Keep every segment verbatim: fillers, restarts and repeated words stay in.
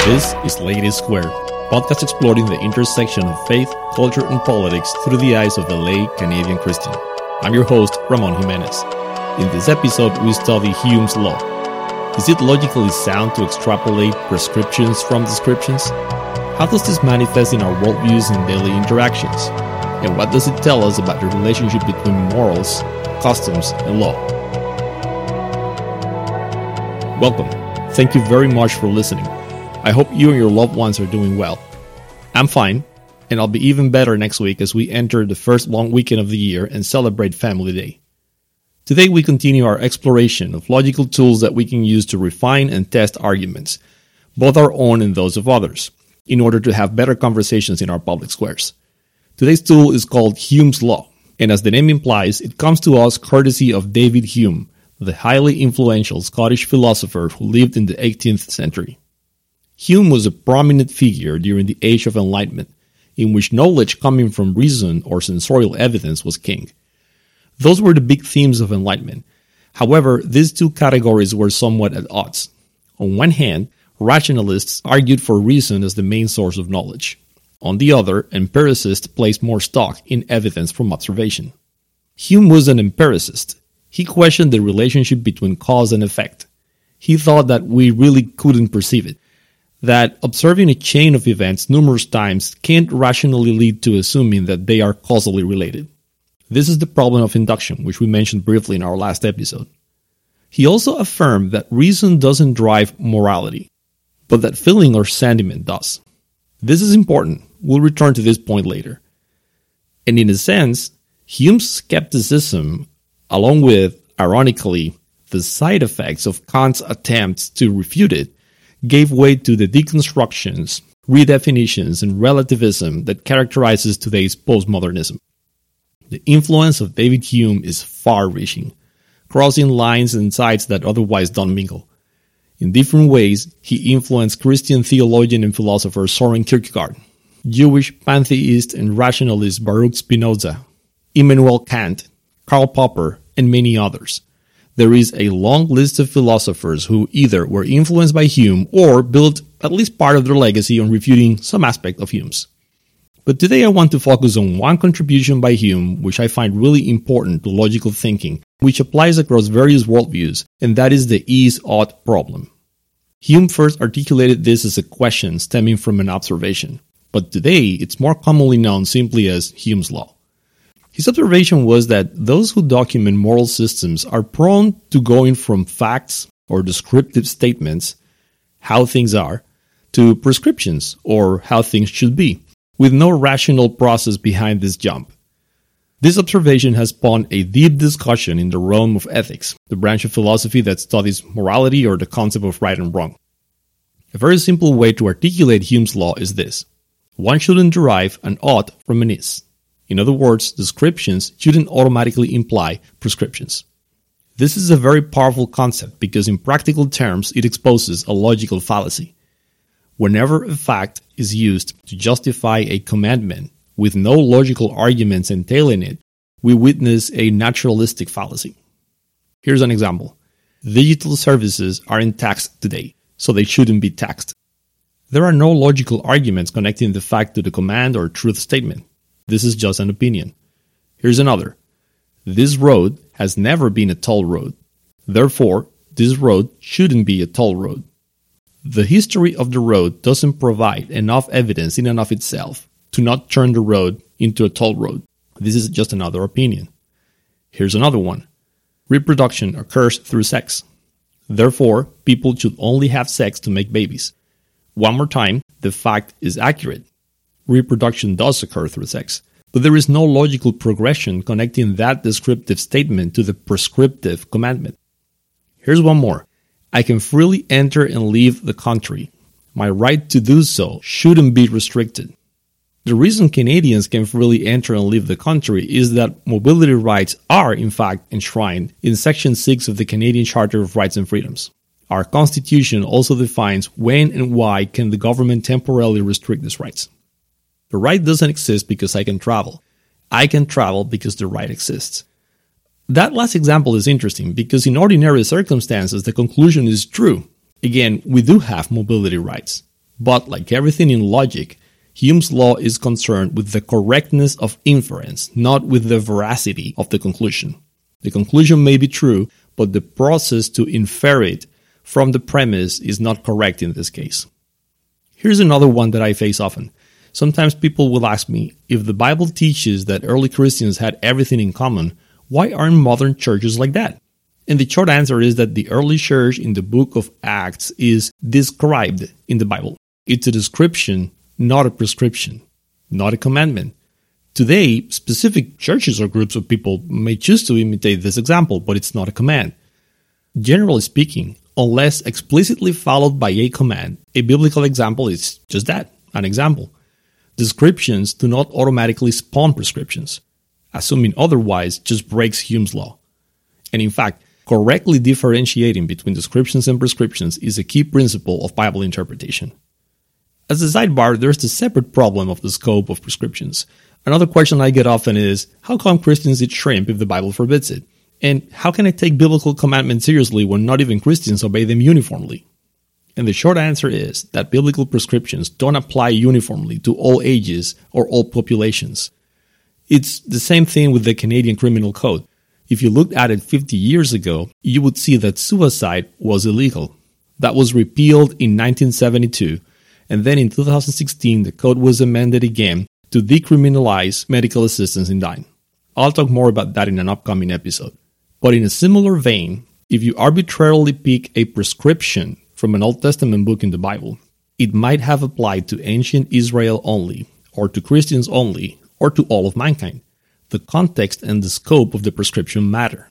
This is Lady Square, podcast exploring the intersection of faith, culture, and politics through the eyes of a lay Canadian Christian. I'm your host, Ramon Jimenez. In this episode, we study Hume's Law. Is it logically sound to extrapolate prescriptions from descriptions? How does this manifest in our worldviews and daily interactions? And what does it tell us about the relationship between morals, customs, and law? Welcome. Thank you very much for listening. I hope you and your loved ones are doing well. I'm fine, and I'll be even better next week as we enter the first long weekend of the year and celebrate Family Day. Today we continue our exploration of logical tools that we can use to refine and test arguments, both our own and those of others, in order to have better conversations in our public squares. Today's tool is called Hume's Law, and as the name implies, it comes to us courtesy of David Hume, the highly influential Scottish philosopher who lived in the eighteenth century. Hume was a prominent figure during the Age of Enlightenment, in which knowledge coming from reason or sensorial evidence was king. Those were the big themes of Enlightenment. However, these two categories were somewhat at odds. On one hand, rationalists argued for reason as the main source of knowledge. On the other, empiricists placed more stock in evidence from observation. Hume was an empiricist. He questioned the relationship between cause and effect. He thought that we really couldn't perceive it, that observing a chain of events numerous times can't rationally lead to assuming that they are causally related. This is the problem of induction, which we mentioned briefly in our last episode. He also affirmed that reason doesn't drive morality, but that feeling or sentiment does. This is important. We'll return to this point later. And in a sense, Hume's skepticism, along with, ironically, the side effects of Kant's attempts to refute it, gave way to the deconstructions, redefinitions, and relativism that characterizes today's postmodernism. The influence of David Hume is far-reaching, crossing lines and sides that otherwise don't mingle. In different ways, he influenced Christian theologian and philosopher Soren Kierkegaard, Jewish pantheist and rationalist Baruch Spinoza, Immanuel Kant, Karl Popper, and many others. There is a long list of philosophers who either were influenced by Hume or built at least part of their legacy on refuting some aspect of Hume's. But today I want to focus on one contribution by Hume which I find really important to logical thinking, which applies across various worldviews, and that is the is-ought problem. Hume first articulated this as a question stemming from an observation, but today it's more commonly known simply as Hume's Law. His observation was that those who document moral systems are prone to going from facts or descriptive statements, how things are, to prescriptions or how things should be, with no rational process behind this jump. This observation has spawned a deep discussion in the realm of ethics, the branch of philosophy that studies morality or the concept of right and wrong. A very simple way to articulate Hume's Law is this: one shouldn't derive an ought from an is. In other words, descriptions shouldn't automatically imply prescriptions. This is a very powerful concept because in practical terms it exposes a logical fallacy. Whenever a fact is used to justify a commandment with no logical arguments entailing it, we witness a naturalistic fallacy. Here's an example. Digital services aren't taxed today, so they shouldn't be taxed. There are no logical arguments connecting the fact to the command or truth statement. This is just an opinion. Here's another. This road has never been a toll road. Therefore, this road shouldn't be a toll road. The history of the road doesn't provide enough evidence in and of itself to not turn the road into a toll road. This is just another opinion. Here's another one. Reproduction occurs through sex. Therefore, people should only have sex to make babies. One more time, the fact is accurate. Reproduction does occur through sex, but there is no logical progression connecting that descriptive statement to the prescriptive commandment. Here's one more. I can freely enter and leave the country. My right to do so shouldn't be restricted. The reason Canadians can freely enter and leave the country is that mobility rights are, in fact, enshrined in Section six of the Canadian Charter of Rights and Freedoms. Our Constitution also defines when and why can the government temporarily restrict these rights. The right doesn't exist because I can travel. I can travel because the right exists. That last example is interesting because in ordinary circumstances the conclusion is true. Again, we do have mobility rights. But like everything in logic, Hume's law is concerned with the correctness of inference, not with the veracity of the conclusion. The conclusion may be true, but the process to infer it from the premise is not correct in this case. Here's another one that I face often. Sometimes people will ask me, if the Bible teaches that early Christians had everything in common, why aren't modern churches like that? And the short answer is that the early church in the book of Acts is described in the Bible. It's a description, not a prescription, not a commandment. Today, specific churches or groups of people may choose to imitate this example, but it's not a command. Generally speaking, unless explicitly followed by a command, a biblical example is just that, an example. Descriptions do not automatically spawn prescriptions. Assuming otherwise just breaks Hume's law. And in fact, correctly differentiating between descriptions and prescriptions is a key principle of Bible interpretation. As a sidebar, there's the separate problem of the scope of prescriptions. Another question I get often is, how come Christians eat shrimp if the Bible forbids it? And how can I take biblical commandments seriously when not even Christians obey them uniformly? And the short answer is that biblical prescriptions don't apply uniformly to all ages or all populations. It's the same thing with the Canadian Criminal Code. If you looked at it fifty years ago, you would see that suicide was illegal. That was repealed in nineteen seventy-two, and then in two thousand sixteen the code was amended again to decriminalize medical assistance in dying. I'll talk more about that in an upcoming episode. But in a similar vein, if you arbitrarily pick a prescription from an Old Testament book in the Bible, it might have applied to ancient Israel only, or to Christians only, or to all of mankind. The context and the scope of the prescription matter.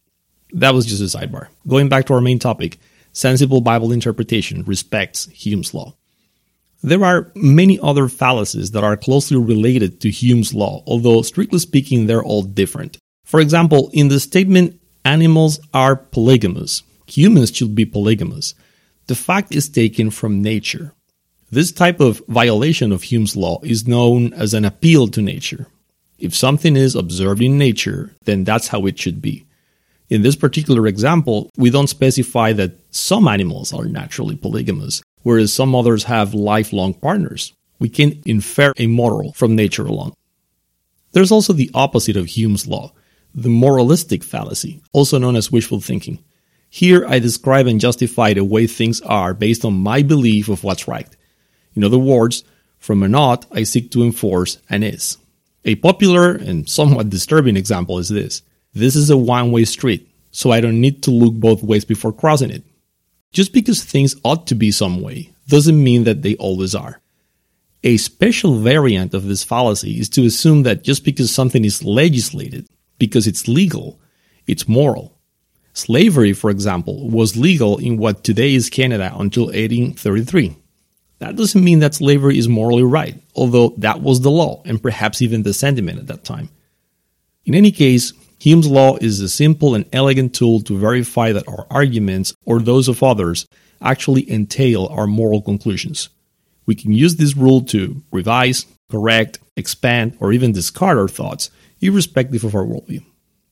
That was just a sidebar. Going back to our main topic, sensible Bible interpretation respects Hume's law. There are many other fallacies that are closely related to Hume's law, although strictly speaking they're all different. For example, in the statement, animals are polygamous, humans should be polygamous, the fact is taken from nature. This type of violation of Hume's law is known as an appeal to nature. If something is observed in nature, then that's how it should be. In this particular example, we don't specify that some animals are naturally polygamous, whereas some others have lifelong partners. We can infer a moral from nature alone. There's also the opposite of Hume's law, the moralistic fallacy, also known as wishful thinking. Here I describe and justify the way things are based on my belief of what's right. In other words, from an ought I seek to enforce an is. A popular and somewhat disturbing example is this. This is a one-way street, so I don't need to look both ways before crossing it. Just because things ought to be some way doesn't mean that they always are. A special variant of this fallacy is to assume that just because something is legislated, because it's legal, it's moral. Slavery, for example, was legal in what today is Canada until eighteen thirty-three. That doesn't mean that slavery is morally right, although that was the law and perhaps even the sentiment at that time. In any case, Hume's law is a simple and elegant tool to verify that our arguments, or those of others, actually entail our moral conclusions. We can use this rule to revise, correct, expand, or even discard our thoughts, irrespective of our worldview.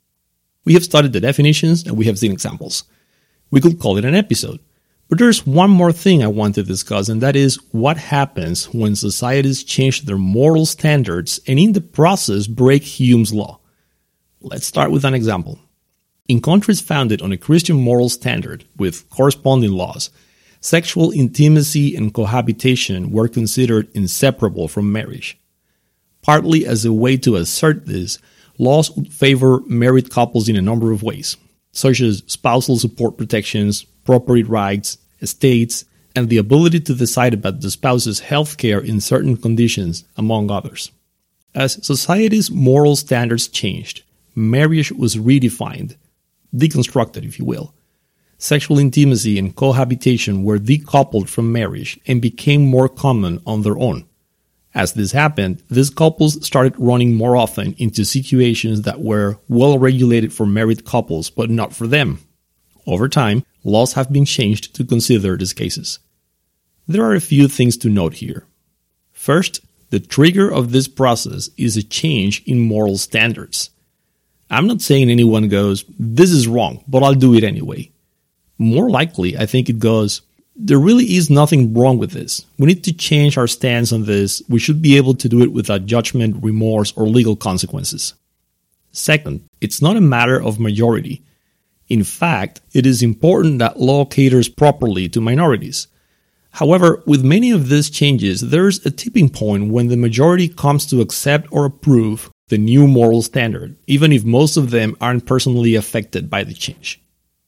We have studied the definitions and we have seen examples. We could call it an episode. But there's one more thing I want to discuss, and that is what happens when societies change their moral standards and in the process break Hume's law. Let's start with an example. In countries founded on a Christian moral standard with corresponding laws, sexual intimacy and cohabitation were considered inseparable from marriage. Partly as a way to assert this, laws would favor married couples in a number of ways, such as spousal support protections, property rights, estates, and the ability to decide about the spouse's health care in certain conditions, among others. As society's moral standards changed, marriage was redefined, deconstructed, if you will. Sexual intimacy and cohabitation were decoupled from marriage and became more common on their own. As this happened, these couples started running more often into situations that were well regulated for married couples, but not for them. Over time, laws have been changed to consider these cases. There are a few things to note here. First, the trigger of this process is a change in moral standards. I'm not saying anyone goes, this is wrong, but I'll do it anyway. More likely, I think it goes, There really is nothing wrong with this. We need to change our stance on this. We should be able to do it without judgment, remorse, or legal consequences. Second, it's not a matter of majority. In fact, it is important that law caters properly to minorities. However, with many of these changes, there's a tipping point when the majority comes to accept or approve the new moral standard, even if most of them aren't personally affected by the change.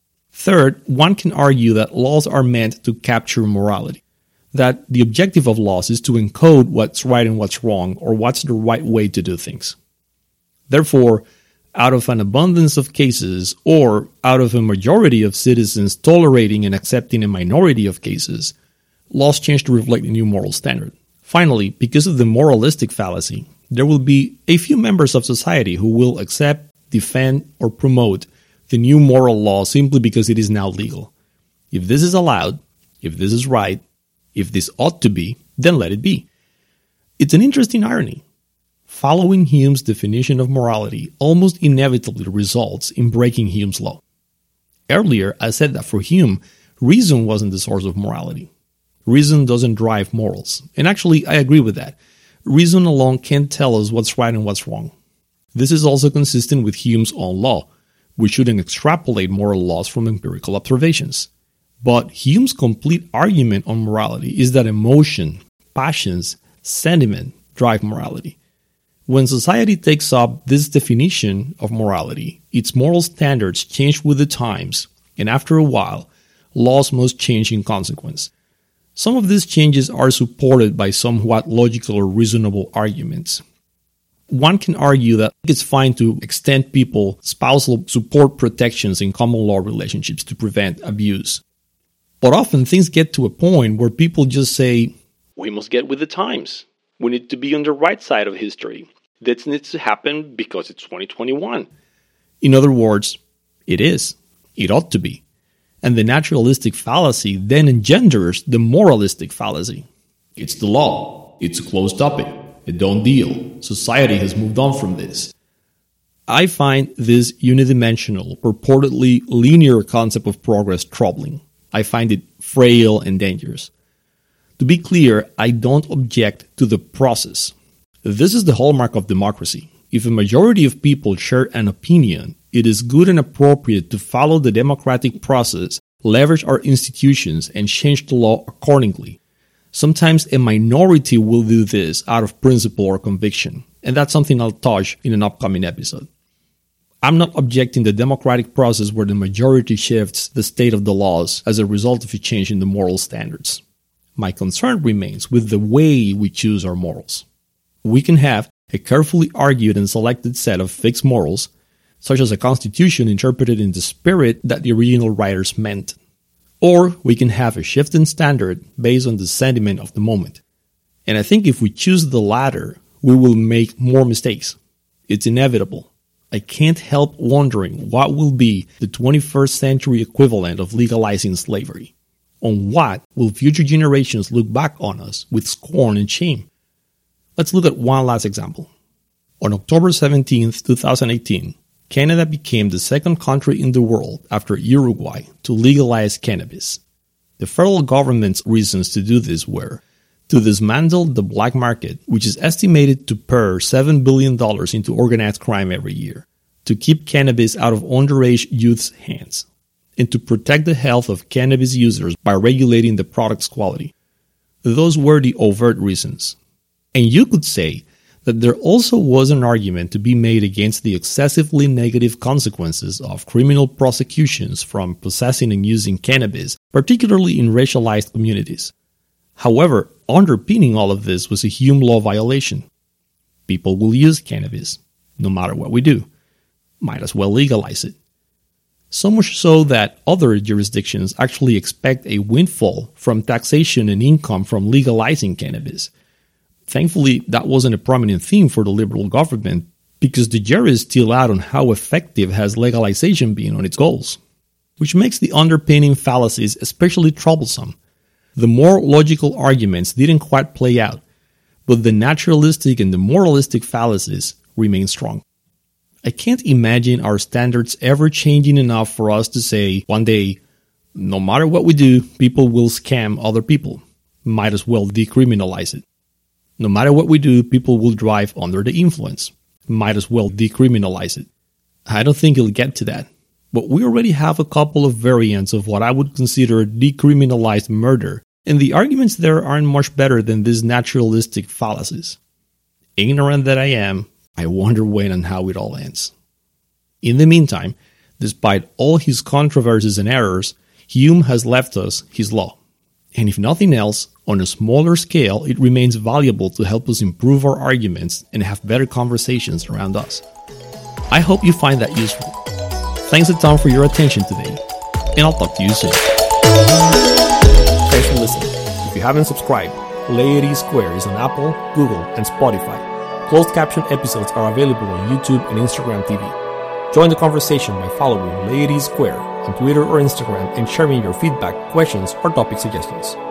Third, one can argue that laws are meant to capture morality, that the objective of laws is to encode what's right and what's wrong, or what's the right way to do things. Therefore, out of an abundance of cases, or out of a majority of citizens tolerating and accepting a minority of cases, laws change to reflect the new moral standard. Finally, because of the moralistic fallacy, there will be a few members of society who will accept, defend, or promote the new moral law simply because it is now legal. If this is allowed, if this is right, if this ought to be, then let it be. It's an interesting irony. Following Hume's definition of morality almost inevitably results in breaking Hume's law. Earlier, I said that for Hume, reason wasn't the source of morality. Reason doesn't drive morals. And actually, I agree with that. Reason alone can't tell us what's right and what's wrong. This is also consistent with Hume's own law. We shouldn't extrapolate moral laws from empirical observations. But Hume's complete argument on morality is that emotion, passions, sentiment drive morality. When society takes up this definition of morality, its moral standards change with the times, and after a while, laws must change in consequence. Some of these changes are supported by somewhat logical or reasonable arguments. One can argue that it's fine to extend people spousal support protections in common law relationships to prevent abuse. But often things get to a point where people just say, we must get with the times. We need to be on the right side of history. This needs to happen because it's twenty twenty-one. In other words, it is. It ought to be. And the naturalistic fallacy then engenders the moralistic fallacy. It's the law. It's a closed topic. A done deal. Society has moved on from this. I find this unidimensional, purportedly linear concept of progress troubling. I find it frail and dangerous. To be clear, I don't object to the process. This is the hallmark of democracy. If a majority of people share an opinion, it is good and appropriate to follow the democratic process, leverage our institutions, and change the law accordingly. Sometimes a minority will do this out of principle or conviction, and that's something I'll touch in an upcoming episode. I'm not objecting the democratic process where the majority shifts the state of the laws as a result of a change in the moral standards. My concern remains with the way we choose our morals. We can have a carefully argued and selected set of fixed morals, such as a constitution interpreted in the spirit that the original writers meant. Or we can have a shifting standard based on the sentiment of the moment. And I think if we choose the latter, we will make more mistakes. It's inevitable. I can't help wondering what will be the twenty-first century equivalent of legalizing slavery. On what will future generations look back on us with scorn and shame? Let's look at one last example. On October seventeenth, twenty eighteen, Canada became the second country in the world after Uruguay to legalize cannabis. The federal government's reasons to do this were to dismantle the black market, which is estimated to pour seven billion dollars into organized crime every year, to keep cannabis out of underage youth's hands, and to protect the health of cannabis users by regulating the product's quality. Those were the overt reasons. And you could say that there also was an argument to be made against the excessively negative consequences of criminal prosecutions from possessing and using cannabis, particularly in racialized communities. However, underpinning all of this was a Hume law violation. People will use cannabis, no matter what we do. Might as well legalize it. So much so that other jurisdictions actually expect a windfall from taxation and income from legalizing cannabis. Thankfully, that wasn't a prominent theme for the Liberal government because the jury is still out on how effective has legalization been on its goals, which makes the underpinning fallacies especially troublesome. The more logical arguments didn't quite play out, but the naturalistic and the moralistic fallacies remain strong. I can't imagine our standards ever changing enough for us to say, one day, No matter what we do, people will scam other people. Might as well decriminalize it. No matter what we do, people will drive under the influence. Might as well decriminalize it. I don't think it'll get to that. But we already have a couple of variants of what I would consider decriminalized murder, and the arguments there aren't much better than these naturalistic fallacies. Ignorant that I am, I wonder when and how it all ends. In the meantime, despite all his controversies and errors, Hume has left us his law. And if nothing else, on a smaller scale, it remains valuable to help us improve our arguments and have better conversations around us. I hope you find that useful. Thanks a ton for your attention today, and I'll talk to you soon. Thanks for listening. If you haven't subscribed, Laity Square is on Apple, Google, and Spotify. Closed caption episodes are available on YouTube and Instagram T V. Join the conversation by following Laity Square on Twitter or Instagram and sharing your feedback, questions, or topic suggestions.